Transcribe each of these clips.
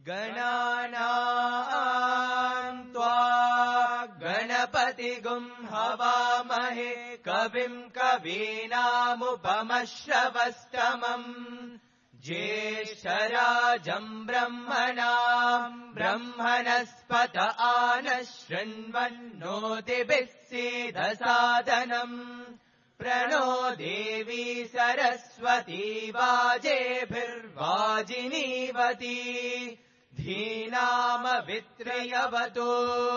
गणानां त्वा गणपतिगुं हवामहे कविं कवीनामुपमश्रवस्तमम् ज्येष्ठराजम् ब्रह्मणस्पत आनः शृण्वन्नोतिभिः सीदसादनम् प्रणो देवी सरस्वती वाजेभिर्वाजिनीवती धीनामवित्रयवतु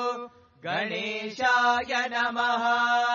गणेशाय नमः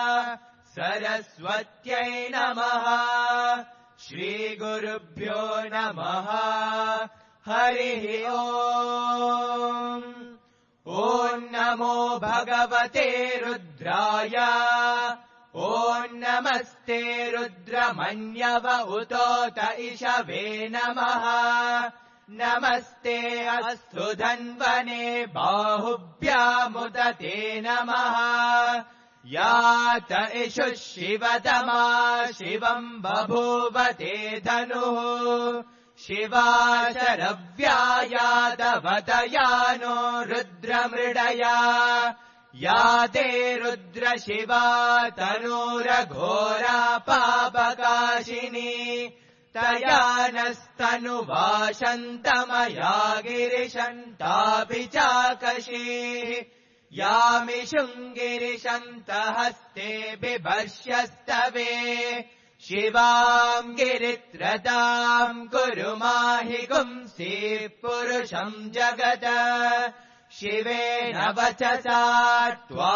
सरस्वत्यै नमः श्रीगुरुभ्यो नमः हरिः ओम् ॐ नमो भगवते रुद्राय ॐ नमस्ते रुद्रमन्यव उतोत इषवे नमः नमस्ते अस्तु धन्वने बाहुभ्यामुदते नमः यात इषुः शिवतमा शिवम् बभूवते धनुः शिवा शरव्यायादवतयानो रुद्रमृडया याते रुद्रशिवा तनूरघोरा पापकाशिनी तया नस्तनुवाशन्तमया गिरिशन्तापि चाकशीः यामिषुङ्गिरिशन्तहस्ते बिभर्ष्यस्तवे शिवाम् गिरित्रताम् कुरु माहि गुंसीः पुरुषम् जगत शिवेन वचसा त्वा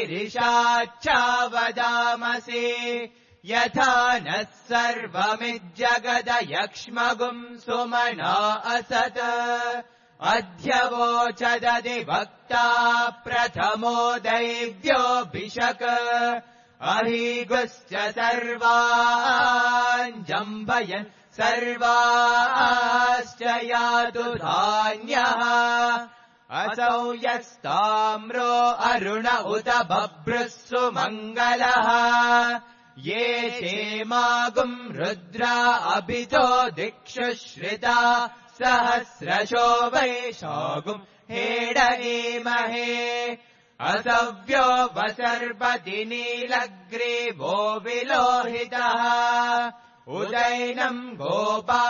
गिरिशाच्चावदामसि यथा नः सर्वमिज्जगदयक्ष्मगुम् सुमना असत् अध्यवोचदधिवक्ता प्रथमो दैव्योऽभिषक् अहीगुश्च सर्वान् जम्भयन् सर्वाश्च यातु धान्यः असौ यस्ताम्रो अरुण उत बभ्रुः सुमङ्गलः ये क्षेमागुम् रुद्रा अभितो दिक्षु श्रिता सहस्रशो वैशागुम् हेडनीमहे असव्यो वसर्पति नीलग्रीवो विलोहितः उदैनम् गोपा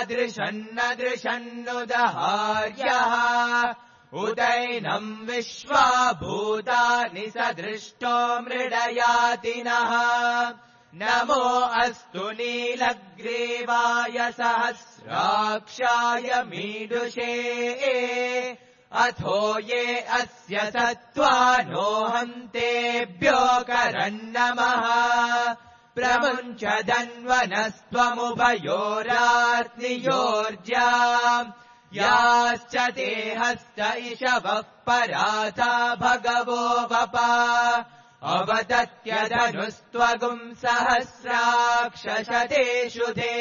अदृशन्नदृशन्नुदहार्यः उदैनम् विश्वा भूतानि सदृष्टो मृडयातिनः नमो अस्तु नीलग्रीवाय सहस्राक्षाय मीडुषे अथो ये अस्य सत्त्वानो हन्तेभ्यो करन्नमः प्रमुञ्च धन्वनस्त्वमुभयोरात्नियोर्जा याश्च ते हस्त इषवः पराता भगवो वपा अवदत्यधनुस्त्वगुम् सहस्राक्षशतेषु ते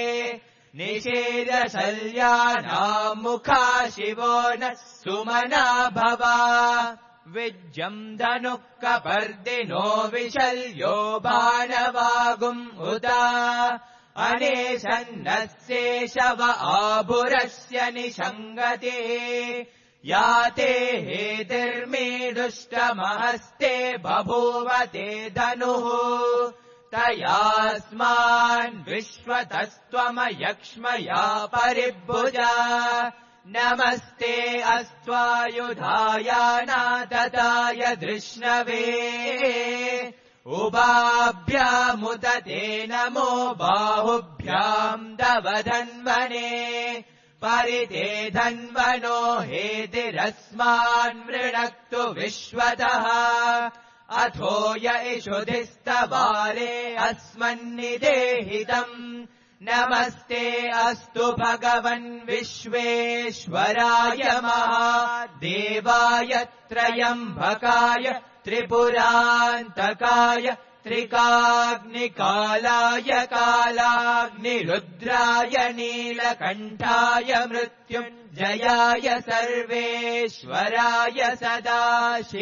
निषेदशल्यानाम् मुखा शिवो नः सुमना भवा विज्जम् धनुः कपर्दिनो विशल्यो बाणवागुम् उदा अनेशन्नस्येषव आभुरस्य निषङ्गते याते हेतिर्मीडुष्टमहस्ते बभूवते धनुः तयास्मान् विश्वतस्त्वमयक्ष्मया परिभुजा नमस्ते अस्त्वायुधायानादताय धृष्णवे उभाभ्यामुदते नमो बाहुभ्याम् दवधन्वने परिते धन्वनो हेतिरस्मान् मृणक्तु विश्वतः अथो य इषुधिस्तवारे अस्मन्निदेहितम् नमस्ते अस्तु भगवन् विश्वेश्वराय महादेवाय त्रयम्बकाय त्रिपुरान्तकाय त्रिकाग्निकालाय कालाग्निरुद्राय नीलकण्ठाय मृत्युञ्जयाय सर्वेश्वराय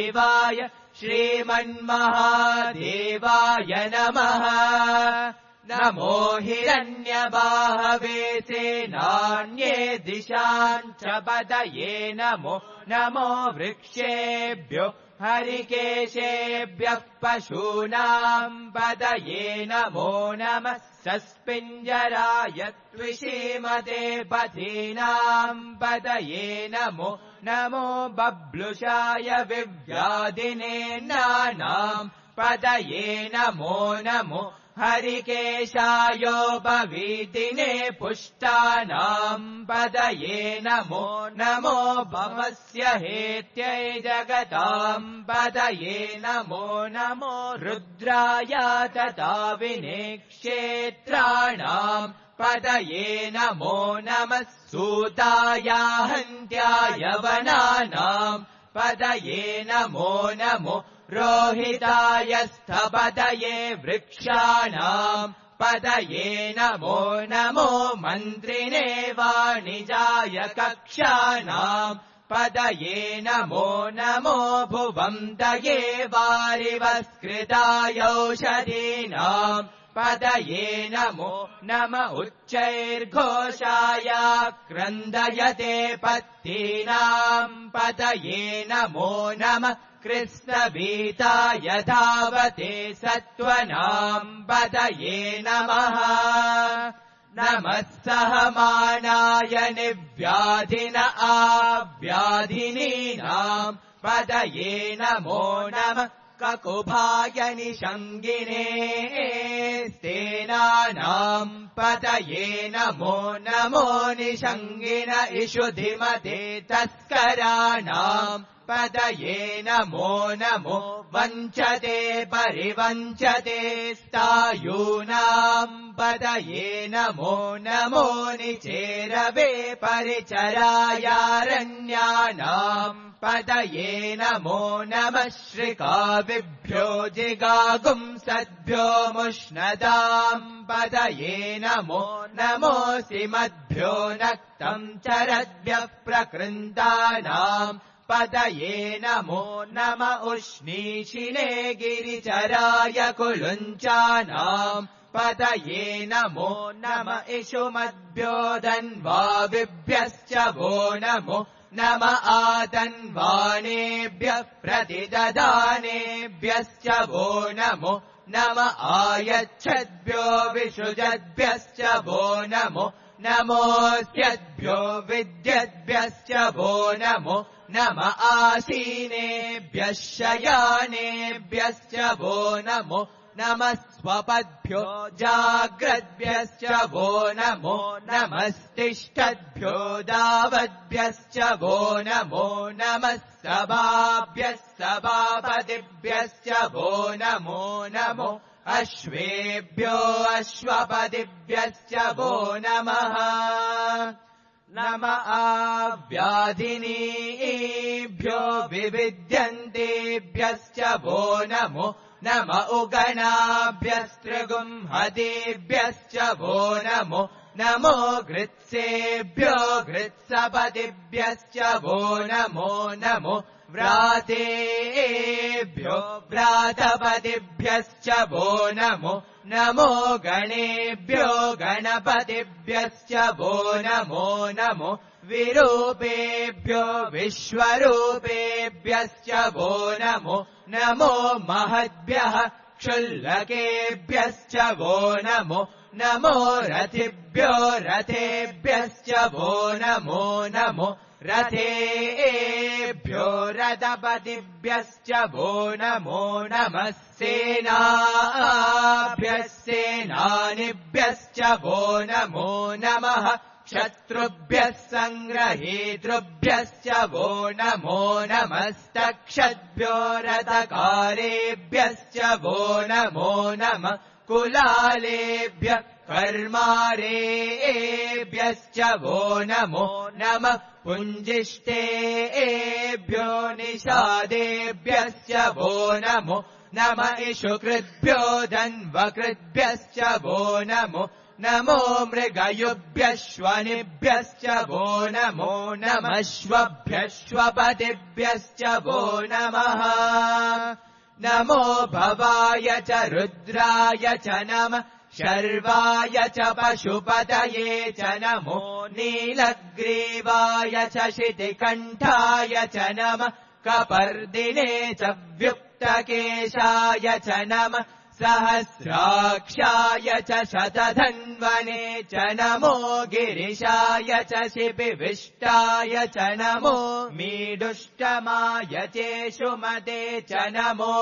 सदाशिवाय श्रीमन्महादेवाय नमः नमो हिरण्यबाहवे सेनान्ये दिशाम् च पतये नमो नमो वृक्षेभ्यो हरिकेशेभ्यः पशूनाम् पतये नमो नमः सस्पिञ्जराय त्विषीमते पथीनाम् पतये नमो नमो बब्लुषाय विव्याधिने नानाम् पतये नमो नमो हरिकेशायोपवीतिने पुष्टानाम् पतये नमो नमो भवस्य हेत्यै जगताम् पतये नमो नमो रुद्राय तथा विनेक्षेत्राणाम् पतये नमो नमः सूताय हन्त्याय वनानाम् पतये नमो नमो रोहिताय स्थपतये वृक्षाणाम् पतये नमो नमो मन्त्रिणे वाणिजाय कक्षाणाम् पतये नमो नमो भुवन्तये वारिवस्कृताय औषधीनाम् पतये नमो नम उच्चैर्घोषाय क्रन्दयते पत्तीनाम् पतये नमो नमः कृष्णभीताय धावते सत्त्वनाम् पतये नमः नमः सहमानाय निव्याधिन आव्याधिनीनाम् पतये नमो नमः ककुभाय निषङ्गिने स्तेनानाम् पतये नमो नमो निषङ्गिन इषुधिमते तस्कराणाम् पतये नमो नमो वञ्चते परिवञ्चते स्तायूनाम् पतये नमो नमो निचेरवे परिचरायारण्यानाम् पतये नमो नमः श्रिकाविभ्यो जिगागुंसद्भ्यो मुष्णदाम् पतये नमो नमोऽसि मद्भ्यो नक्तम् चरद्भ्यः प्रकृन्तानाम् पतये नमो नम उष्णीषिणे गिरिचराय कुलुञ्चानाम् पतये नमो नम इषुमद्भ्यो धन्वाविभ्यश्च वो नमो नम आतन्वानेभ्यः प्रतिददानेभ्यश्च वो नमो नम आयच्छद्भ्यो विसृजद्भ्यश्च वो नमो नमोऽस्यद्भ्यो विद्यद्भ्यश्च वो नमो नम आसीनेभ्यः शयानेभ्यश्च वो नमो नमः स्वपद्भ्यो जाग्रद्भ्यश्च वो नमो नमस्तिष्ठद्भ्यो दावद्भ्यश्च वो नमो नमः सभाभ्यः सभापतिभ्यश्च वो नमो नमो अश्वेभ्यो अश्वपतिभ्यश्च वो नमः नम आव्याधिनीभ्यो विविध्यन्तेभ्यश्च वो नमो नम उगनाभ्यस्त्रिगुंहतेभ्यश्च वो नमो नमो घृत्सेभ्यो घृत्सपतिभ्यश्च वो नमो नमो व्रातेभ्यो व्रातपतिभ्यश्च वो नमो नमो गणेभ्यो गणपतिभ्यश्च वो नमो नमो विरूपेभ्यो विश्वरूपेभ्यश्च वो नमो नमो महद्भ्यः क्षुल्लकेभ्यश्च वो नमो नमो रथिभ्यो रथेभ्यश्च वो नमो नमो रथेभ्यो रथपतिभ्यश्च वो नमो नमः सेनाभ्यः सेनानिभ्यश्च वो नमो नमः शत्रुभ्यः सङ्ग्रहेतृभ्यश्च वो नमो नमस्तक्षद्भ्यो रथकारेभ्यश्च वो नमो नमः कुलालेभ्यः कर्मारेभ्यश्च वो नमो नमः पुञ्जिष्टेभ्यो निषादेभ्यश्च वो नमो नम इषुकृद्भ्यो धन्वकृद्भ्यश्च वो नमो नमो मृगयुभ्यश्वनिभ्यश्च वो नमो नमः श्वभ्यश्वपतिभ्यश्च वो नमः नमो भवाय च रुद्राय च नमः शर्वाय च पशुपतये च नमो नीलग्रीवाय च शितिकण्ठाय च नमः कपर्दिने च व्युक्तकेशाय च नमः सहस्राक्षाय च शतधन्वने च नमो गिरिशाय च शिपिविष्टाय च नमो मीडुष्टमाय चेषुमते च नमो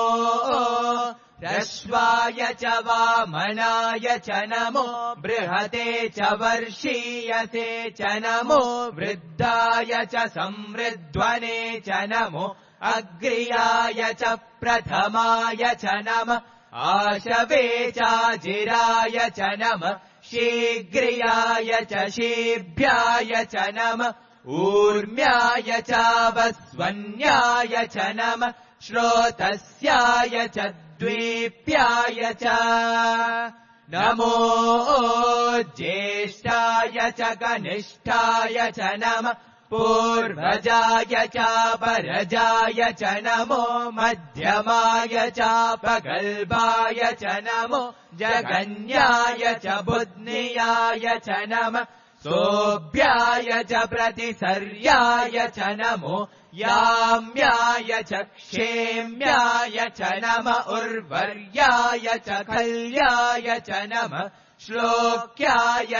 रश्वाय च वामनाय च नमो बृहते च वर्षीयसे च नमो वृद्धाय च संवृध्वने च नमो अग्र्याय च प्रथमाय च नमः आशवे चाजिराय च नमः शीघ्रियाय च शीभ्याय च नमः ऊर्म्याय चावस्वन्याय च नमः श्रोतस्याय च द्वीप्याय च नमो ज्येष्ठाय च कनिष्ठाय च नमः पूर्वजाय चापरजाय च नमो मध्यमाय चापगल्भाय च नमो जगन्याय च बुध्नियाय च नमः सोऽभ्याय च प्रतिसर्याय च नमो याम्याय च क्षेम्याय च नमः उर्वर्याय च खल्याय च नमः श्लोक्याय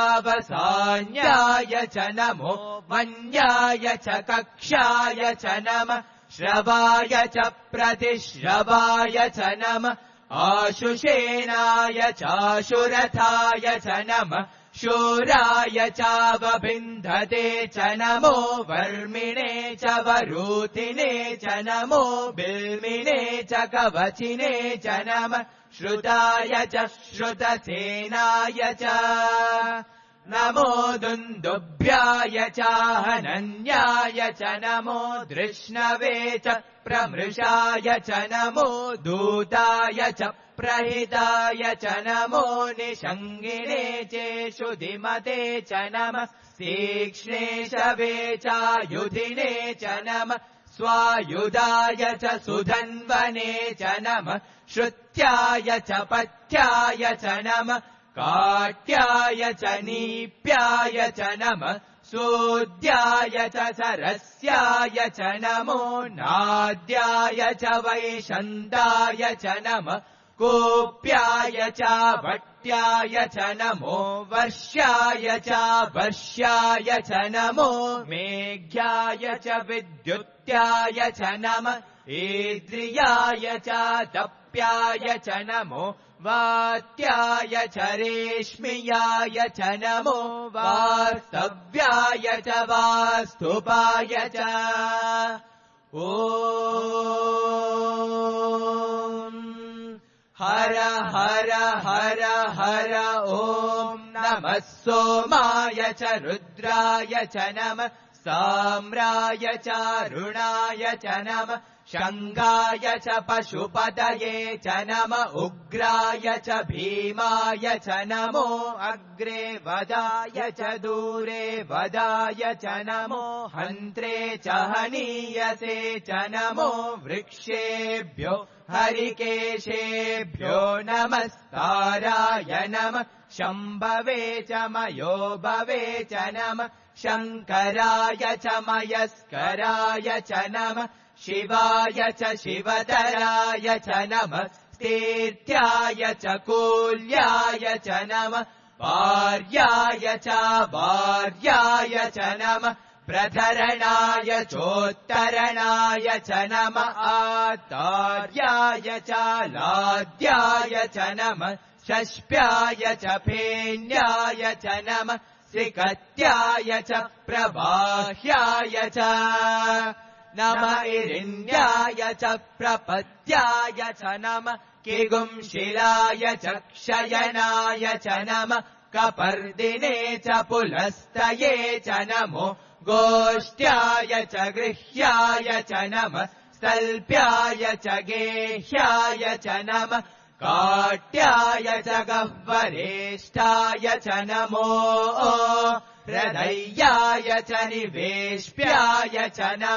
चावसान्याय च नमो मन्याय च कक्षाय च नमः श्रवाय च प्रतिश्रवाय च नमः आशुषेनाय चाशुरथाय च नमः शूराय चावबिन्धते च नमो वर्मिणे च वरूतिने च नमो बिल्मिने च कवचिने च नमः श्रुताय च श्रुतसेनाय च नमो दुन्दुभ्याय चाहनन्याय च नमो धृष्णवे च प्रमृषाय च नमो दूताय च प्रहिताय च नमो निषङ्गिने चेषुधिमते च नमः तीक्ष्णेशवे चायुधिने च नमः स्वायुधाय च सुधन्वने च नमः श्रुत्याय च पथ्याय च नमः काट्याय च नीप्याय च नमः सूद्याय च सरस्याय च नमो नाद्याय च वैशन्दाय च नमः कोप्याय च भट्याय च नमो वर्ष्याय च वर्ष्याय च नमो मेघ्याय च विद्युत्याय च नमः ईद्रियाय च तप्याय च नमो वात्याय च रेश्मियाय च नमो वास्तव्याय च वास्तुपाय च ॐ हर हर हर हर ॐ नमः सोमाय च रुद्राय च नमः साम्राय चारुणाय च नमः शङ्गाय च पशुपतये च नमः उग्राय च भीमाय च नमो अग्रे वदाय च दूरे वदाय च नमो हन्त्रे च हनीयसे च नमो वृक्षेभ्यो हरिकेशेभ्यो नमस्ताराय नमः शम्भवे च मयोभवे च नमः शङ्कराय च मयस्कराय च नमः शिवाय च शिवतराय च नमः स्तीर्थ्याय च कूल्याय च नमः भार्याय च भार्याय च नमः प्रधरणाय चोत्तरणाय च नमः आतार्याय च लाद्याय च नमः षष्प्याय च फेन्याय च नमः श्रिकत्याय च प्रबाह्याय च नमः इरिन्याय च प्रपत्याय च नमः किगुंशिलाय च क्षयनाय च नमः कपर्दिने च पुलस्तये च नमो गोष्ठ्याय च गृह्याय च नमः स्थल्प्याय च गेह्याय च नमः काट्याय च गह्वरेष्ठाय च नमो हृदयाय च निवेश्प्याय च नमः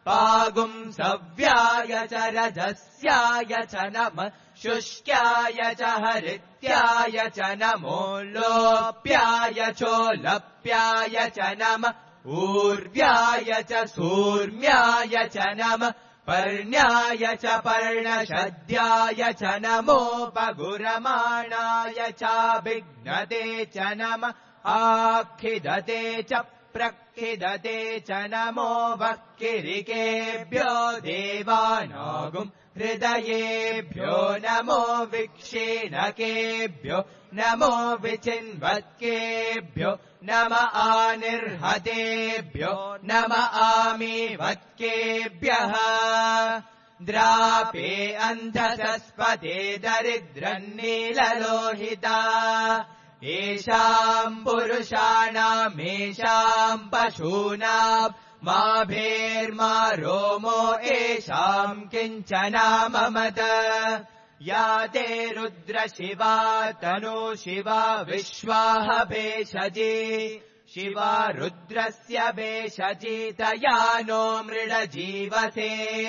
पागुम् सव्याय च रजस्याय च नमः शुष्क्याय च हरित्याय च नमो लोप्याय चोलप्याय च नमः ऊर्व्याय च सूर्म्याय च नमः पर्ण्याय च पर्णशद्याय च नमोपगुरमाणाय चाभिघ्नते च नमः आखिदते च प्रखिदते च नमो वक्किरिकेभ्यो देवानागुम् हृदयेभ्यो नमो विक्षेणकेभ्यो नमो विचिन्वत्केभ्यो नम आनिर्हतेभ्यो नम आमीवत्केभ्यः द्रापे अन्धसस्पते दरिद्रन्नीललोहिता येषाम् पुरुषाणामेषाम् पशूनाम् माभेर्मा रोमो येषाम् किञ्चनाममत या ते रुद्रशिवा तनु शिवा विश्वाह भेषजी शिवा रुद्रस्य भेषजी तया नो मृडजीवसे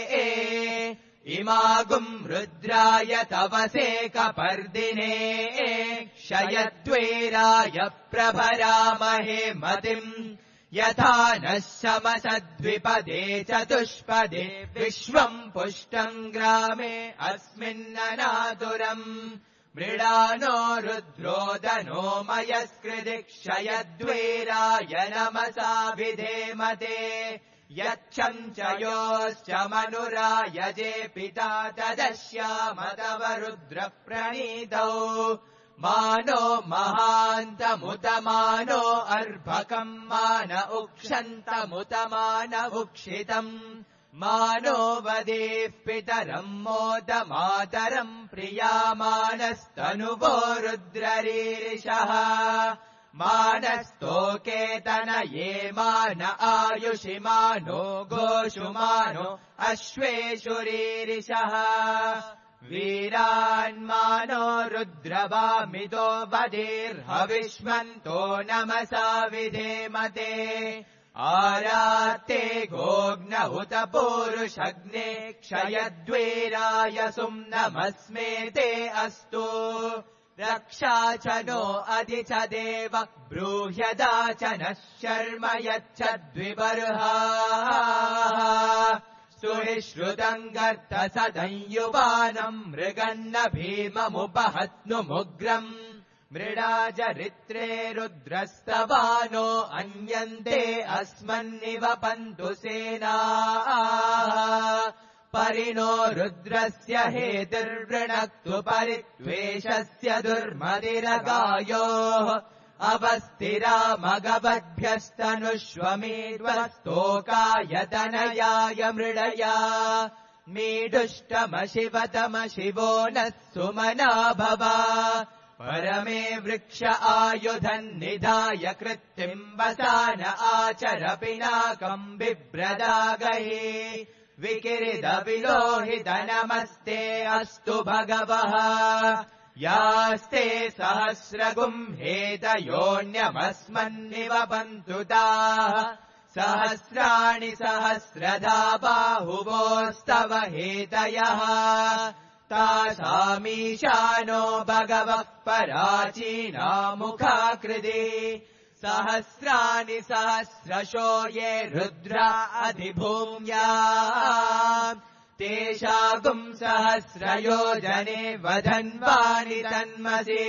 इमागुम् रुद्राय तवसे कपर्दिने क्षयद्वेराय प्रभरामहे मतिम् यथा नः समसद्विपदे चतुष्पदे विश्वम् पुष्टम् ग्रामे अस्मिन्ननातुरम् मृडानो रुद्रोदनो मयस्कृति क्षयद्वेराय नमसा विधेमते यच्छम् च योश्च मनुरायजे पिता तदश्याम तव रुद्रप्रणीतौ मानो महान्तमुतमानो अर्भकम् मान उक्षन्तमुतमान उक्षितम् मानो वदेः पितरम् मोदमातरम् प्रियामानस्तनुवो रुद्ररीरिषः मानस्तोकेतनये मान आयुषि मानो गोषु मानो अश्वेषु रीरिषः वीरान्मानो रुद्रवामिदो वदेर्हविष्मन्तो नमसा विधेमते आरात्ते गोग्न उत पूरुषग्ने क्षयद्वेराय सुम्नमस्मेते अस्तु रक्षा च नो अधि च देव ब्रूह्यदा च नः शर्म यच्छद्विबर्हा सुनिश्रुतम् गर्त सदंयुवानम् मृगन्न भीममुपहत्नुमुग्रम् मृडाचरित्रे रुद्रस्तवानो अन्यन्ते अस्मन्निव पन्तु सेना परिणो रुद्रस्य हेतिर्वृणक्तु परित्वेषस्य दुर्मदिरगायोः अवस्थिरामगवद्भ्यस्तनुष्वमेध्वस्तोकायतनयाय मृडया मीडुष्टमशिवतमशिवो नः सुमना भव परमे वृक्ष आयुधन्निधाय कृत्तिम् वसान आचर पिनाकम् बिभ्रदागहे विकिरिद विलोहित नमस्ते अस्तु भगवः यास्ते सहस्रगुम्हेतयोऽन्यमस्मन्निव पन्तु ताः सहस्राणि सहस्रधा बाहुवोस्तव हेतयः तासामीशानो भगवः पराचीनामुखाकृति सहस्राणि सहस्रशो ये रुद्रा अधिभूम्या तेषागुम् सहस्रयोजने वधन्वानि तन्मसि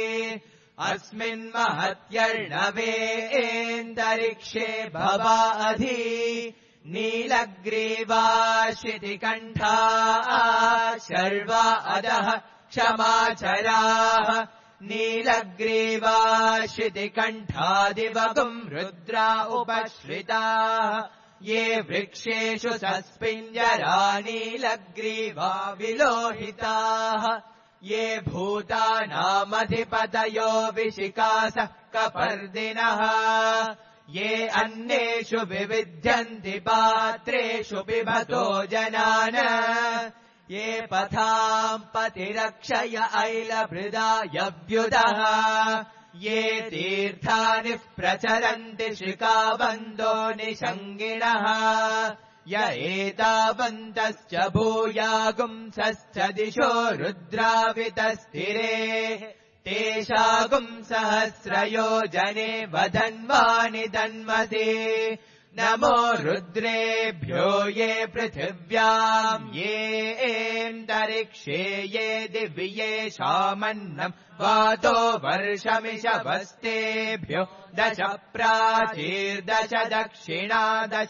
अस्मिन्महत्यर्णवेऽन्तरिक्षे भवा अधि नीलग्रीवा शितिकण्ठा शर्वा अधः क्षमाचराः नीलग्रीवा शितिकण्ठादिवगुम् रुद्रा उपश्रिताः ये वृक्षेषु सस्पिञ्जरा नीलग्रीवा विलोहिताः ये भूतानामधिपतयो विशिकासः कपर्दिनः ये अन्येषु विविध्यन्ति पात्रेषु पिबतो जनान् ये पथाम् पतिरक्षय ऐलभृदायव्युदः ये तीर्थानि प्रचरन्ति शिखाबन्धो निषङ्गिणः य एतावन्तश्च भूयागुंसश्च दिशो रुद्रावितस्थिरे तेषागुं सहस्रयोजने वदन्वानि दन्वसे नमो रुद्रेभ्यो ये पृथिव्याम् येऽन्तरिक्षे ये दिव्ये शामन्नम् वातो वर्षमिषवस्तेभ्यो दश प्राचीर्दश दक्षिणा दश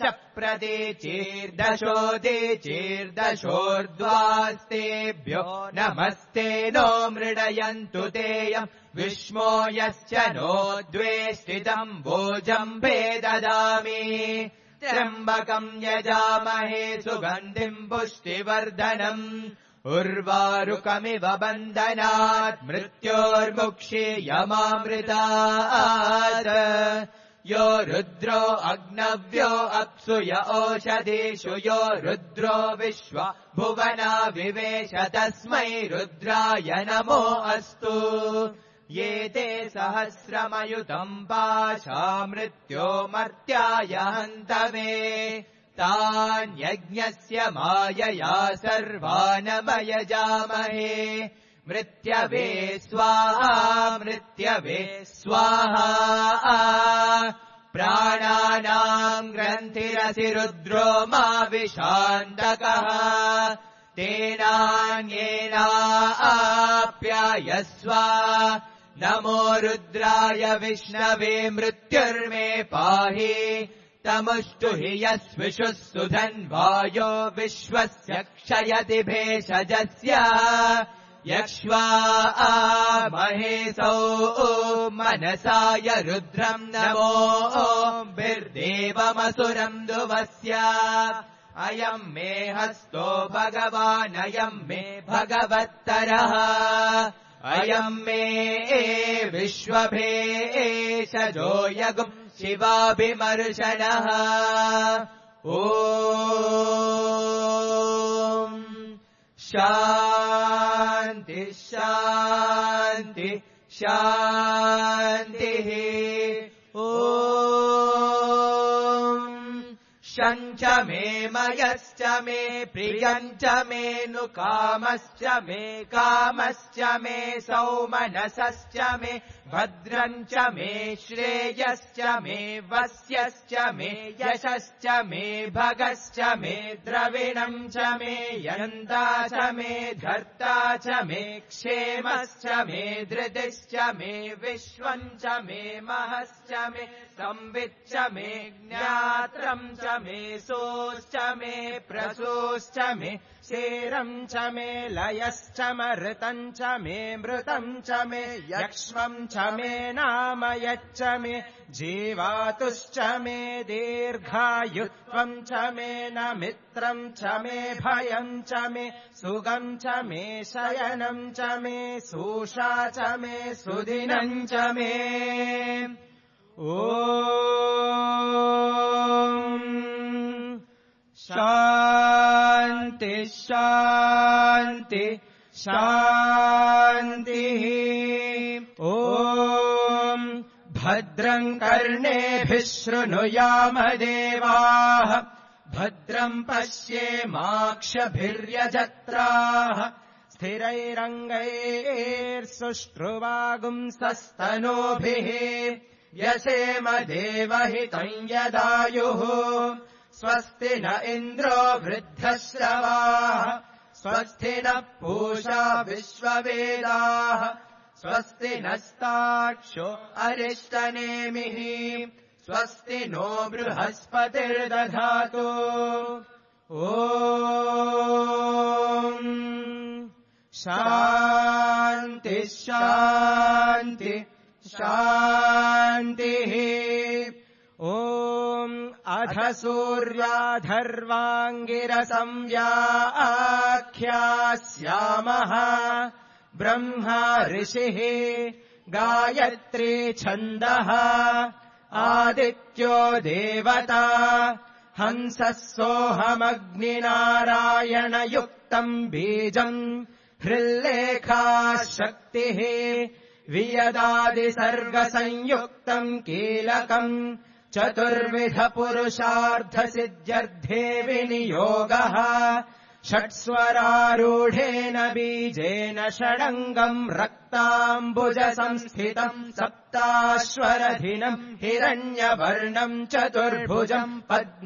प्रतीचीर्दशोदीचीर्दशोर्ध्वास्तेभ्यो नमस्ते नो मृडयन्तु तेयम् विष्मो यश्च नो द्वे स्थितम् भोजम्भे ददामि त्र्यम्बकम् यजामहे सुगन्धिम् पुष्टिवर्धनम् उर्वारुकमिव बन्धनात् मृत्योर्मुक्षीयमामृतात् यो रुद्रो अग्नव्यो अप्सु य ओषधीषु यो रुद्रो विश्वा भुवना विवेश तस्मै रुद्राय नमो अस्तु ये ते सहस्रमयुतम् पाशा मृत्यो मर्त्याय हन्तवे तान् यज्ञस्य मायया सर्वानमयजामहे मृत्यवे स्वाहा मृत्यवे स्वाहा प्राणानाम् ग्रन्थिरसि रुद्रो मा विशान्तकः तेनान्येनाप्यायस्व नमो रुद्राय विष्णवे मृत्युर्मे पाहि तमुष्टु हि यस्विषुः सुधन्वायो विश्वस्य क्षयति भेषजस्य यक्ष्वा महेशौ मनसाय रुद्रम् नमो बिर्देवमसुरम् दुवस्य अयम् मे हस्तो भगवान् अयम् मे भगवत्तरः अयम् मे विश्वभेषजो यगुम् शिवाभिमर्शनः ॐ शान्ति शान्ति शान्तिः ॐ शञ्च मे मयश्च मे प्रियञ्च मे नु कामश्च मे सौमनसश्च मे भद्रञ्च मे श्रेयश्च मे वस्यश्च मे यशश्च मे भगश्च मे द्रविणम् च मे यन्ता च मे धर्ता च मे क्षेमश्च मे धृतिश्च मे विश्वम् च मे महश्च मे संविच्च मे ज्ञात्रम् च मे सोश्च मे प्रसोश्च मे शेरम् च मे लयश्च मृतम् च मे मृतम् च मे यक्ष्मम् च मे नामयच्च मे जीवातुश्च मे दीर्घायुत्वम् च मे न मित्रम् च मे भयम् च मे सुगम् च मे शयनम् च मे सूषा च मे सुदिनम् च मे ॐ शान्ति शान्ति शान्तिः ॐ भद्रम् कर्णेभिः शृणुयाम देवाः भद्रम् पश्येमाक्षभिर्यजत्राः स्थिरैरङ्गैर्सुष्ठुवागुंसस्तनूभिः यशेम देवहितम् यदायुः स्वस्ति न इन्द्रो वृद्धश्रवाः स्वस्ति नः पूषा विश्ववेदाः स्वस्ति नस्ताक्षो अरिष्टनेमिः स्वस्ति नो बृहस्पतिर्दधातु ॐ शान्ति शान्ति शान्तिः ॐ अध सूर्याधर्वाङ्गिरसंव्याख्यास्यामः ब्रह्मा ऋषिः गायत्री छन्दः आदित्यो देवता हंसः सोऽहमग्निनारायणयुक्तम् बीजम् हृल्लेखा शक्तिः वियदादिसर्गसंयुक्तम् कीलकम् चतुर्विधपुरुषार्थसिद्ध्यर्थे विनियोगः षट्स्वरारूढेन बीजेन षडङ्गम् रक्ताम्बुजसंस्थितम् सप्ताश्वरधिनम् हिरण्यवर्णम् चतुर्भुजम्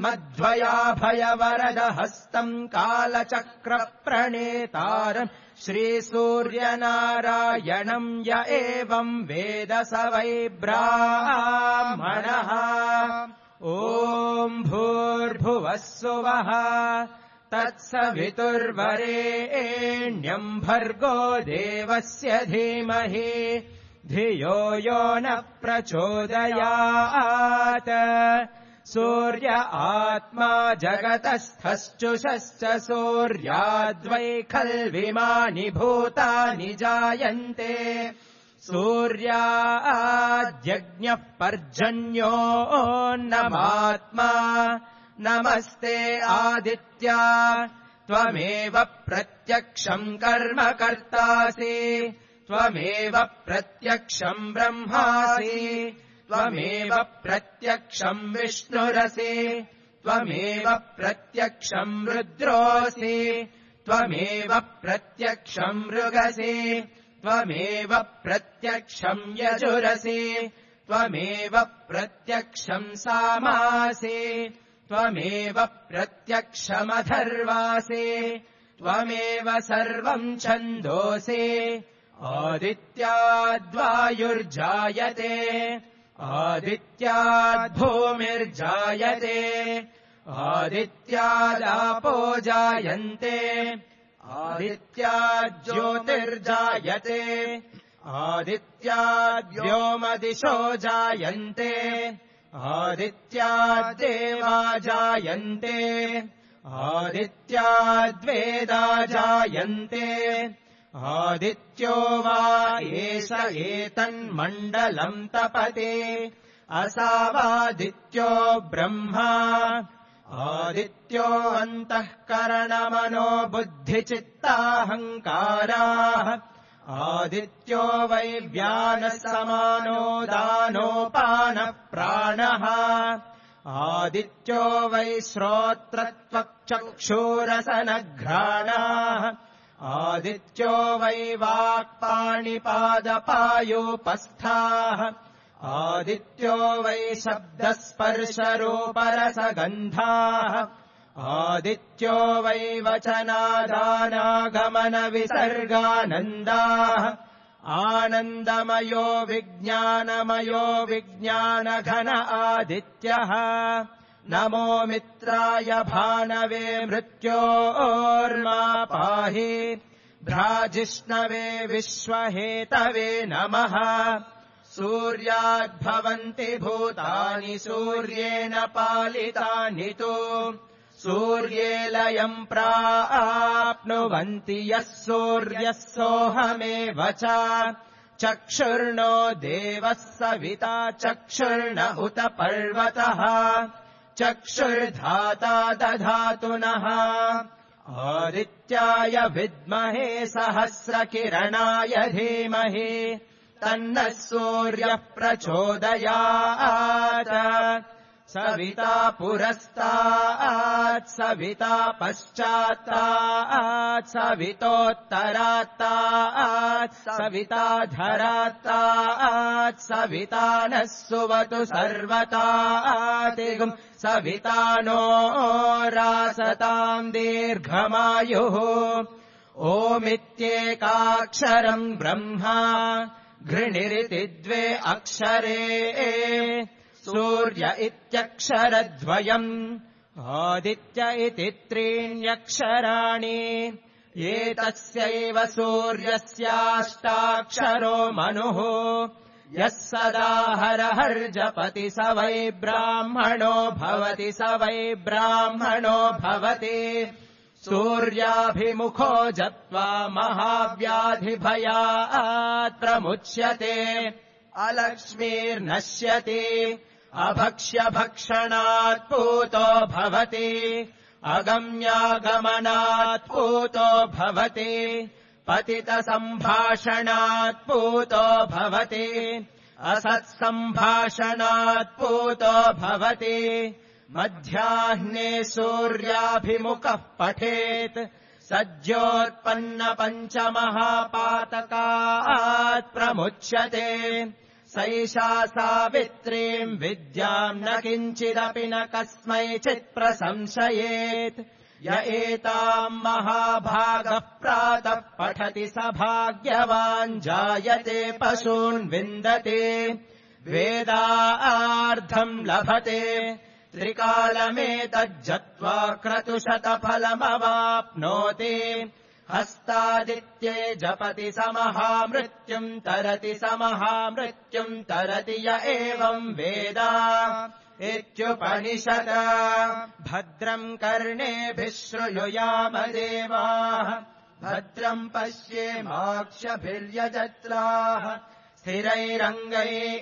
पद्मद्वयाभयवरदहस्तम् कालचक्रप्रणेतारम् श्रीसूर्यनारायणम् य एवम् वेद स वै ब्राह्मणः। ॐ भूर्भुवः सुवः तत्सवितुर्वरेण्यम् भर्गो देवस्य धीमहि धियो यो न प्रचोदयात्। सूर्य आत्मा जगतस्थश्चुषश्च सूर्याद्वै खल्विमानि भूतानि जायन्ते। सूर्याद्यज्ञः पर्जन्योऽन्नमात्मा नमस्ते आदित्या त्वमेव प्रत्यक्षम् कर्म कर्तासि त्वमेव प्रत्यक्षम् ब्रह्मासि त्वमेव प्रत्यक्षम् विष्णुरसि त्वमेव प्रत्यक्षम् रुद्रोऽसि त्वमेव प्रत्यक्षम् मृगसि त्वमेव प्रत्यक्षम् यजुरसि त्वमेव प्रत्यक्षम् सामासि त्वमेव प्रत्यक्षमथर्वासि त्वमेव सर्वम् छन्दोसि। आदित्याद्वायुर्जायते आदित्याद्भूमिर्जायते आदित्यादापो जायन्ते आदित्याज्योतिर्जायते आदित्याद्व्योमदिशो जायन्ते आदित्याद्देवा जायन्ते आदित्याद्वेदा जायन्ते आदित्यो वा एष एतन्मण्डलम् तपते असावादित्यो ब्रह्मा आदित्यो अन्तःकरणमनो बुद्धिचित्ताहङ्काराः आदित्यो वै व्यानः समानो दानोपानः प्राणः आदित्यो वै श्रोत्रत्वक्चक्षुरसनघ्राणाः आदित्यो वै वाक्पाणिपादपायोपस्थाः आदित्यो वै शब्दस्पर्शरूपरसगन्धाः आदित्यो वै वचनादानागमनविसर्गानन्दाः आनन्दमयो विज्ञानमयो विज्ञानघन आदित्यः नमो मित्राय भानवे मृत्योर्मा पाहि भ्राजिष्णवे विश्वहेतवे नमः सूर्याद्भवन्ति भूतानि सूर्येण पालितानि तु सूर्ये लयम् प्राप्नुवन्ति यः सूर्यः सोऽहमेव च चक्षुर्नो देवः सविता चक्षुर्न उत पर्वतः चक्षुर्धाता दधातु नः आदित्याय विद्महे सहस्रकिरणाय धीमहि तन्नः सूर्यः प्रचोदयात् सविता पुरस्तात् सविता पश्चात्तात् सवितोत्तरात्तात् सविता धरात्तात् सविता नः सुवतु सर्वतातिगुम् सविता नो रासताम् दीर्घमायुः ओमित्येकाक्षरम् ब्रह्मा घृणिरिति द्वे अक्षरे सूर्य इत्यक्षरद्वयम् आदित्य इति त्रीण्यक्षराणि एतस्यैव सूर्यस्याष्टाक्षरो मनुः यः सदा हरहर्जपति स वै ब्राह्मणो भवति स वै ब्राह्मणो भवति सूर्याभिमुखो जत्वा महाव्याधिभयात् प्रमुच्यते अलक्ष्मीर्नश्यति अभक्ष्यभक्षणात् पूतो भवति अगम्यागमनात् पूतो भवति पतितसम्भाषणात् पूतो भवति असत्सम्भाषणात् पूतो भवति मध्याह्ने सूर्याभिमुखः पठेत् सज्जोत्पन्न पञ्चमहापातकात् प्रमुच्यते सैषा सावित्रीम् विद्याम् न किञ्चिदपि न कस्मैचित् प्रसंशयेत् य एताम् महाभागः प्रातः पठति स भाग्यवान् जायते पशून् विन्दते वेदार्थम् लभते त्रिकालमेतज्जत्वा क्रतुशतफलमवाप्नोति हस्तादित्ये जपति स महामृत्युम् तरति स महामृत्युम् तरति य एवम् वेद इत्युपनिषद भद्रम् कर्णेभिः शृणुयाम देवाः भद्रम् पश्येमाक्षभिर्यजत्राः स्थिरैरङ्गैः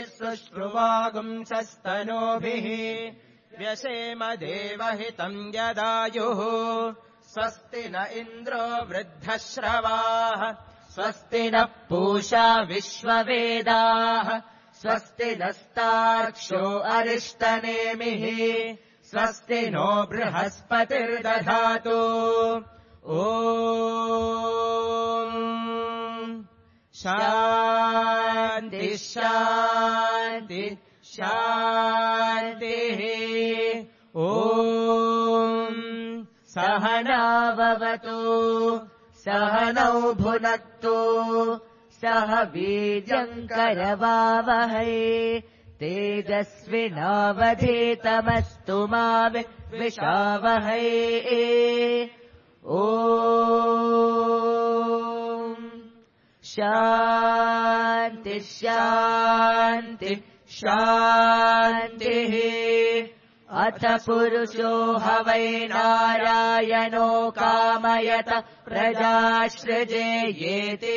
सुश्रुवागुंसस्तनूभिः व्यसेम देवहितम् यदायुः स्वस्ति न इन्द्रो वृद्धश्रवाः स्वस्ति नः पूषा विश्ववेदाः स्वस्ति नस्तार्क्ष्यो अरिष्टनेमिः स्वस्ति नो बृहस्पतिर्दधातु शान्ति शान्ति शान्तिः सहनाववतु सहनौ भुनक्तु सह वीर्यम् करवावहै तेजस्विनावधीतमस्तु मा विद्विषावहै शान्ति शान्ति शान्तिः अथ पुरुषो ह वै नारायणो कामयत प्रजासृजेयेति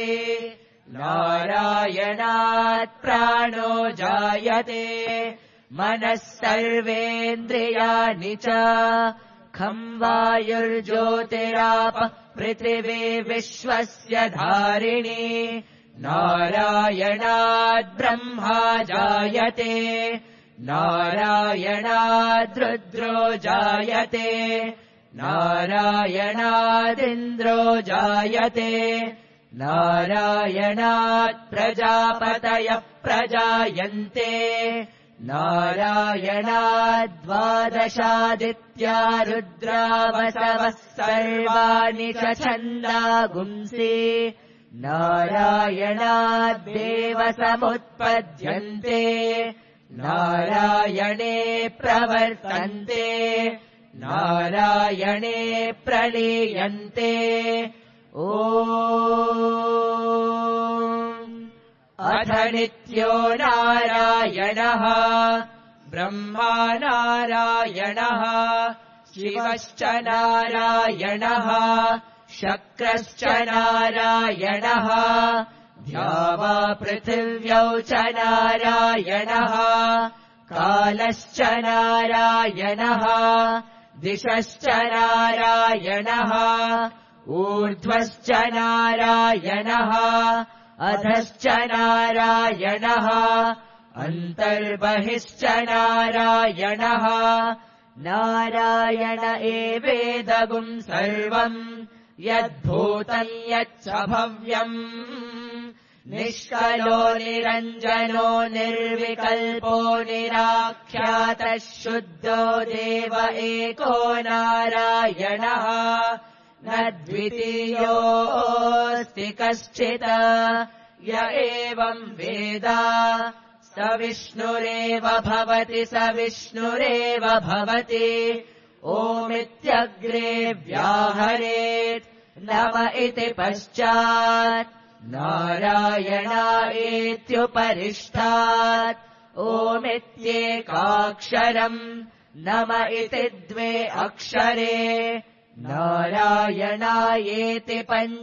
नारायणात् प्राणो जायते मनः सर्वेन्द्रियाणि च खं वायुर्ज्योतिराप पृथिवी विश्वस्य धारिणी नारायणात् ब्रह्मा जायते नारायणाद् रुद्रो जायते नारायणादिन्द्रो जायते नारायणात् प्रजापतयः प्रजायन्ते नारायणाद्वादशादित्या रुद्रावसवः सर्वाणि च छन्दागुंसि नारायणाद्देव समुत्पद्यन्ते नारायणे प्रवर्तन्ते नारायणे प्रलीयन्ते अथ नित्यो नारायणः ब्रह्मा नारायणः शिवश्च नारायणः शक्रश्च नारायणः द्यावा पृथिव्यौ च नारायणः कालश्च नारायणः दिशश्च नारायणः ऊर्ध्वश्च नारायणः अधश्च नारायणः अन्तर्बहिश्च नारायणः नारायण एवेदगुम् सर्वम् यद्भूतम् यच्च भव्यम् निष्कलो निरञ्जनो निर्विकल्पो निराख्यातः शुद्धो देव एको नारायणः न द्वितीयोऽस्ति कश्चित् य एवम् वेद स विष्णुरेव भवति स विष्णुरेव भवति ओमित्यग्रे व्याहरेत् नम इति पश्चात् नारायणायेत्युपरिष्टात् ओमित्येकाक्षरम् नम इति द्वे अक्षरे नारायणायेति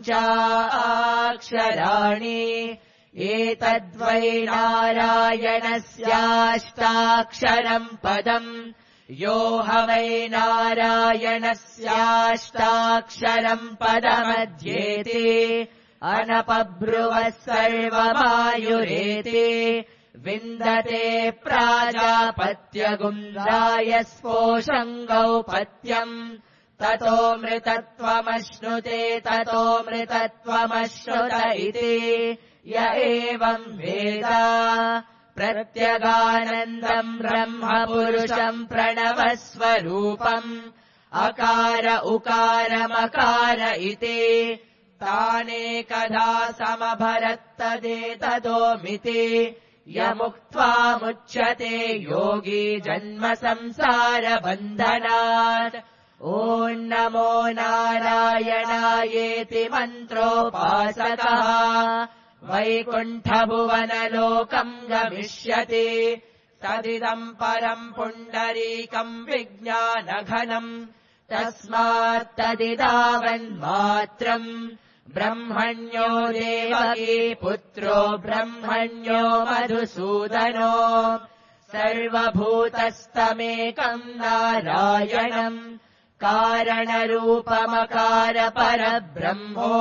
पञ्चाक्षराणि एतद्वै नारायणस्याष्टाक्षरम् पदम् यो ह वै नारायणस्याष्टाक्षरम् पदमध्येति अनपब्रुवः सर्वमायुरेति विन्दते प्राजापत्यगुन्द्रायस्पोषङ्गौपत्यम् ततोऽमृतत्वमश्नुते ततोऽमृतत्वमश्नुत इति य एवम् वेद प्रत्यगानन्दम् ब्रह्म पुरुषम् प्रणवस्वरूपम् अकार उकारमकार इति तानेकधा समभरत्तदेतदोमिति यमुक्त्वामुच्यते योगी जन्म संसारबन्धनात् ॐ नमो नारायणायेति मन्त्रोपासकः वैकुण्ठभुवनलोकम् गमिष्यति तदिदम् परम् पुण्डरीकम् विज्ञानघनम् तस्मात्तदिदावन्मात्रम् ब्रह्मण्यो देवकी पुत्रो ब्रह्मण्यो मधुसूदनो सर्वभूतस्तमेकम् नारायणम् कारणरूपमकार परब्रह्मो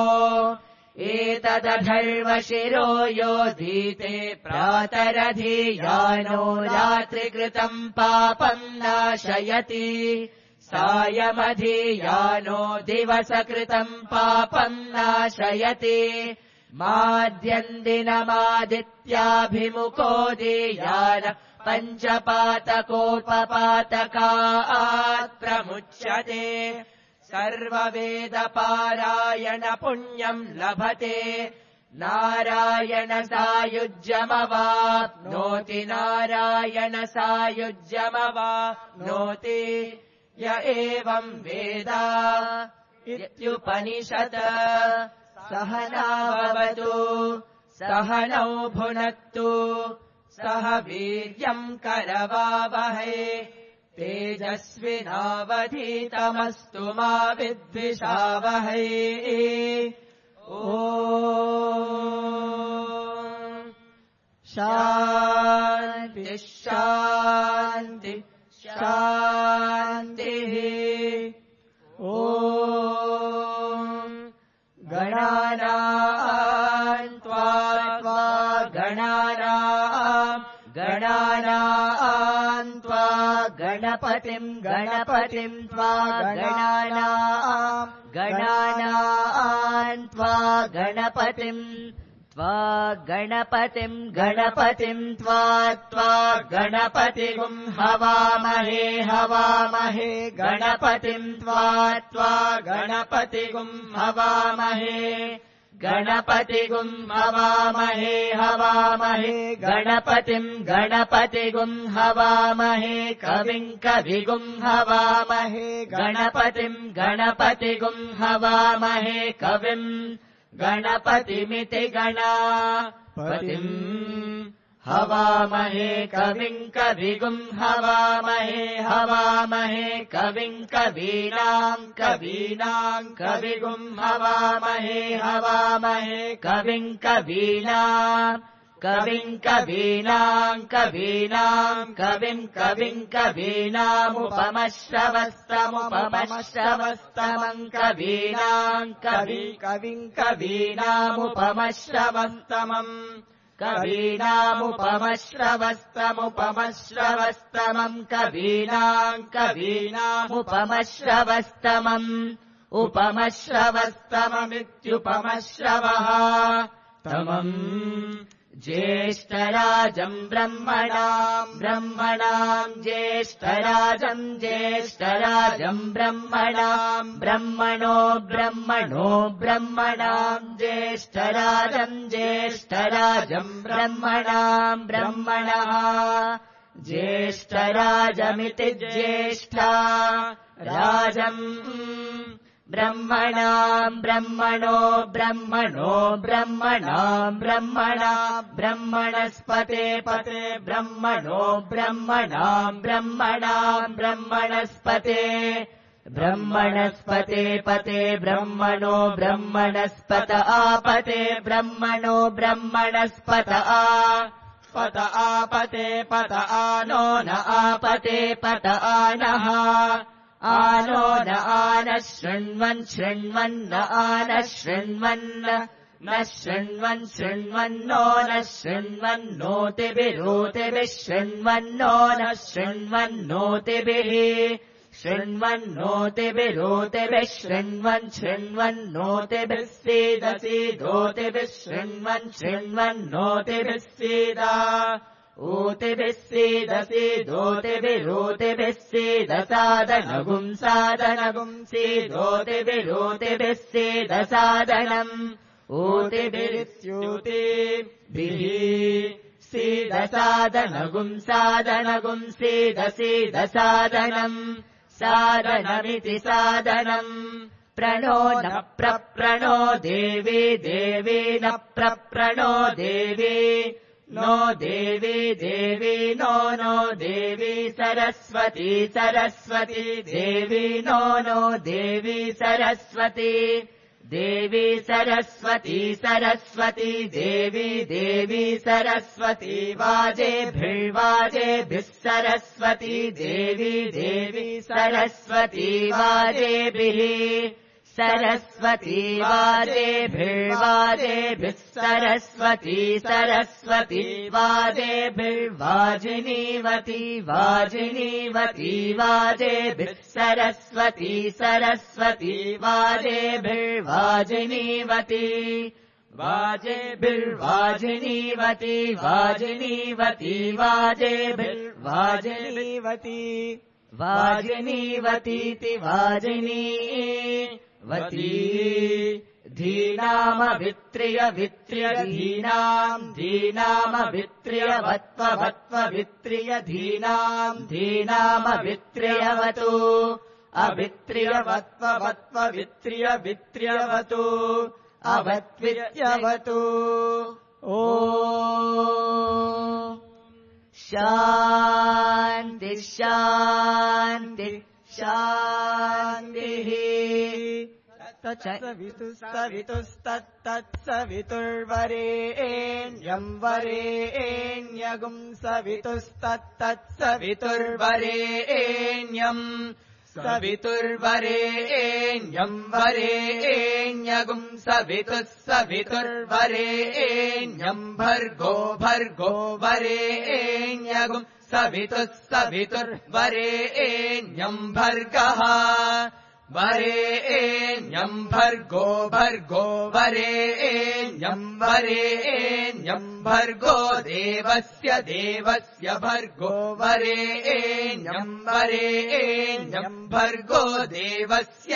एतदधर्वशिरो योधीते प्रातरधियानो रात्रिकृतम् पापम् नाशयति सायमधियानो दिवसकृतम् पापम् नाशयति माद्यन्दिनमादित्याभिमुखोदीयान पञ्चपातकोपपातकात् प्रमुच्यते सर्ववेदपारायण पुण्यम् लभते नारायण सायुज्यमवाप्नोति नारायण सायुज्यमवाप्नोति य एवम् वेद इत्युपनिषत् सहनावतु सहनौ भुनक्तु सह वीर्यम् करवावहै तेजस्विनावधीतमस्तु मा विद्विषावहै ॐ शान्ति शान्ति शान्तिः ॐ गणानाम् त्वा गणानाम् त्वा गणपतिम् त्वा गणानाम् त्वा गणपतिम् त्वा गणपतिगुम् हवामहे गणपतिम् त्वा गणपतिगुम् हवामहे गणपतिगुम् हवामहे गणपतिगुम् हवामहे कविम् हवामहे गणपतिगुम् हवामहे कविम् गणपतिमिति गणापतिम् हवामहे कविम् हवामहे कविम् कवीनाम् कविगुम् हवामहे कविम् कवीनामुपमश्रवस्तमम् कवीनाम् कवीनामुपमश्रवस्तमम् उपमश्रवस्तममित्युपमश्रवः तमम् ज्येष्ठराजम् ब्रह्मणाम् ज्येष्ठराजम् ब्रह्मणाम् ज्येष्ठराजम् ब्रह्मणः ज्येष्ठराजमिति ज्येष्ठा राजम् ब्रह्मणाम् ब्रह्मणस्पते पते ब्रह्मणस्पत आपते ब्रह्मणस्पत आपते पत आनो न आपते पत आनः आनो न आनः शृण्वन् न आनः शृण्वन् न शृण्वन् शृण्वन्नो न शृण्वन्नोतिभिरोतिभिः शृण्वन्नो न शृण्वन्नोतिभिः शृण्वन्नोतिभिरोतिभिः शृण्वन् शृण्वन्नोतिभिः सीदसीदोतिभिः शृण्वन् शृण्वन्नोतिभिः सीदा ओतिभिः सीदसीदोतिभिरोतिभिः सीदसादनगुम् सादनगुम् सीदोतिभिरोतिभिः सीदसादनम् ओतिभिरित्योतिभिः सीदसादनगुम् सादनगुम् सीदसीदसादनम् सादनमिति सादनम् प्रणो न प्रप्रणो देवी देवी न प्रप्रणो देवी नो देवी देवी नो नो देवी सरस्वती सरस्वती देवी नो नो देवी सरस्वती देवी सरस्वती सरस्वती देवी देवी सरस्वती वाजेभिर्वाजेभिः सरस्वती देवी देवी सरस्वती वाजेभिः सरस्वती वाजेभिर्वाजेभिः सरस्वती सरस्वती वाजेभिर्वाजिनीवती वाजिनीवती वाजेभिः सरस्वती सरस्वती वाजेभिर्वाजिनीवती वाजेभिर्वाजिनीवती वाजिनीवती वाजेभिर्वाजिनीवती वाजिनीवतीति वाजिनीवती धीनामवित्रियवित्रियधीनाम् धीनामवित्रियवत्ववत्ववित्रियधीनाम् धीनामवित्रियवतु अवित्रियवत्ववत्ववित्रियवित्रियवतु अवत्वित्यवतु ओ शान्ति शान्ति शान्तिः सवितुस्तत्तत्सवितुर्वरेण्यम् वरेण्यगुम् सवितुस्तत्तत्सवितुर्वरेण्यम् सवितुर्वरेण्यम् वरेण्यगुम् सवितुर्वरेण्यम् भर्गो भर्गो वरेण्यगुम् सवितुर्वरेण्यम् भर्गः वरेण्यम् भर्गो भर्गो वरेण्यम् भर्गो देवस्य देवस्य भर्गो वरेण्यम् भर्गो देवस्य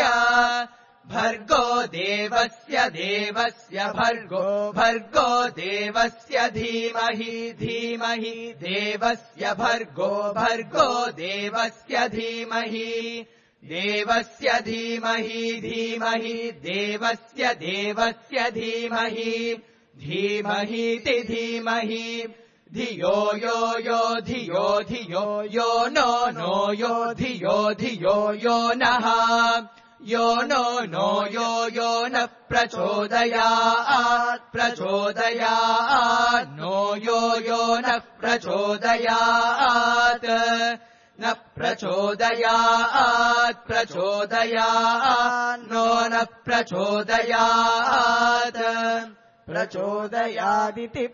देवस्य भर्गो देवस्य धीमहि धीमहि देवस्य भर्गो देवस्य धीमहि देवस्य धीमहि धीमहि देवस्य धीमहि धीमहीति धीमहि धियो यो यो धियो धियो यो नो नो यो धियो धियो यो नः यो नो नो यो यो न प्रचोदयात् प्रचोदयात् नो यो यो न प्रचोदयात् न प्रचोदयात् प्रचोदयात् नो न प्रचोदयात् प्रचोदयादिति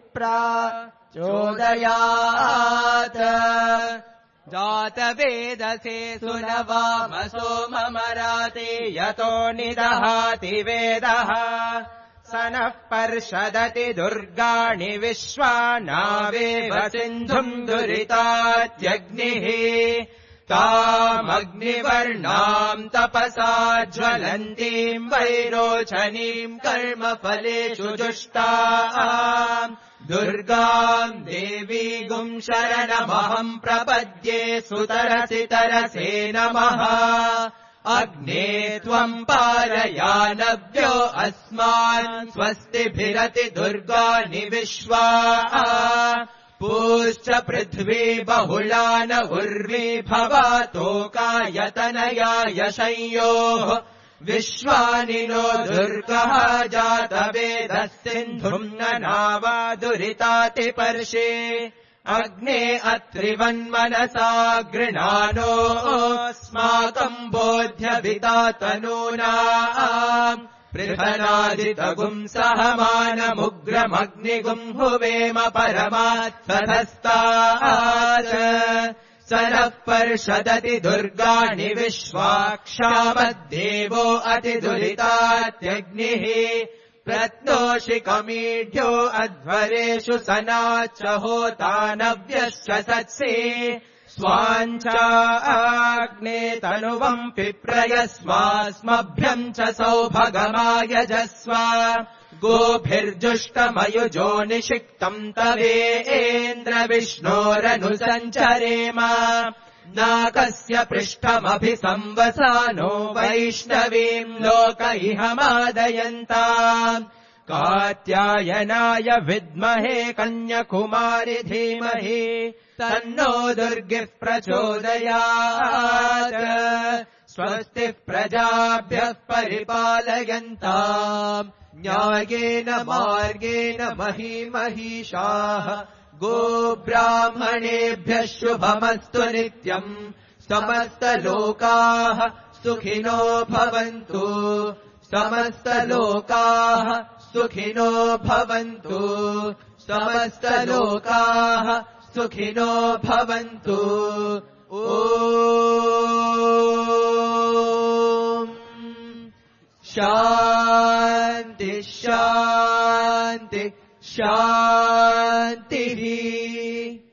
प्रचोदयात् जातवेदसे सुनवामसो ममराते यतो निदहाति वेदः स नः पर्षदति दुर्गाणि विश्वानावेव सिन्धुम् दुरितात्यग्निः तामग्निवर्णाम् तपसा ज्वलन्तीम् वैरोचनीम् कर्मफलेषु जुष्टाम् दुर्गाम् देवीगुम् शरणमहम् प्रपद्ये सुतरसि तरसे नमः अग्ने त्वम् पारयानव्यो अस्मान् स्वस्तिभिरति दुर्गाणि विश्वा पूश्च पृथ्वी बहुला न उर्वी भवातोकायतनयाय संयोः विश्वानि नो दुर्गः जातवेदः सिन्धुम् न नावादुरितातिपर्षे अग्ने अत्रिवन्मनसा गृणानोऽस्माकम् बोध्यभिता तनूनाम् पृथनादितगुम् सहमानमुग्रमग्निगुम् हुवेम परमात् सधस्तात् स नः पर्षदति दुर्गाणि विश्वाक्षामद्देवो अतिदुरितात्यग्निः प्रत्नोषिकमीढ्यो अध्वरेषु सनाच्च होतानव्यश्च सत्से स्वाञ्चाग्ने तनुवम् पिप्रयस्वास्मभ्यम् च सौभगमायजस्व गोभिर्जुष्टमयुजो निषिक्तम् तवेन्द्र विष्णोरनुसञ्चरेम नाकस्य पृष्ठमभिसंवसानो वैष्णवीम् लोक इह मादयन्ता कात्यायनाय विद्महे कन्याकुमारि धीमहि तन्नो दुर्गिः प्रचोदयात् स्वस्तिः प्रजाभ्यः परिपालयन्ताम् न्यायेन मार्गेण महीमहीषाः गोब्राह्मणेभ्यः शुभमस्तु नित्यम् समस्तलोकाः सुखिनो भवन्तु समस्तलोकाः सुखिनो भवन्तु समस्तलोकाः सुखिनो भवन्तु ॐ शान्ति शान्ति शान्तिः।